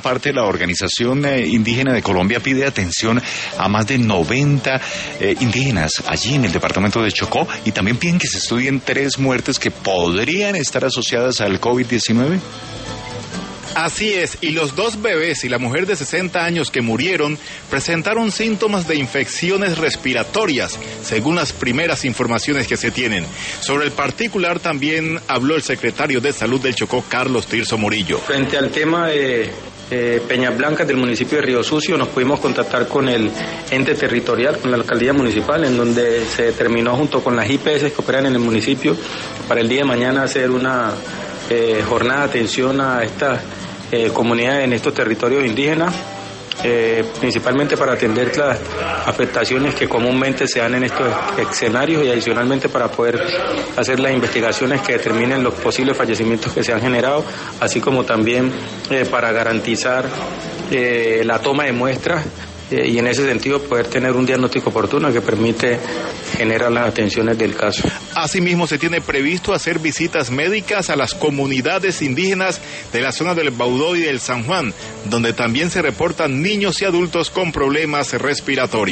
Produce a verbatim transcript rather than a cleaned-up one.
Parte, la Organización eh, Indígena de Colombia pide atención a más de noventa eh, indígenas allí en el departamento de Chocó, y también piden que se estudien tres muertes que podrían estar asociadas al COVID diecinueve. Así es, y los dos bebés y la mujer de sesenta años que murieron presentaron síntomas de infecciones respiratorias, según las primeras informaciones que se tienen. Sobre el particular también habló el secretario de Salud del Chocó, Carlos Tirso Murillo. Frente al tema de eh, Peñas Blancas del municipio de Río Sucio, nos pudimos contactar con el ente territorial, con la alcaldía municipal, en donde se determinó junto con las I P S que operan en el municipio para el día de mañana hacer una eh, jornada de atención a estas Eh, comunidades en estos territorios indígenas, eh, principalmente para atender las afectaciones que comúnmente se dan en estos escenarios y adicionalmente para poder hacer las investigaciones que determinen los posibles fallecimientos que se han generado, así como también eh, para garantizar eh, la toma de muestras eh, y en ese sentido poder tener un diagnóstico oportuno que permite generar las atenciones del caso. Asimismo, se tiene previsto hacer visitas médicas a las comunidades indígenas de la zona del Baudó y del San Juan, donde también se reportan niños y adultos con problemas respiratorios.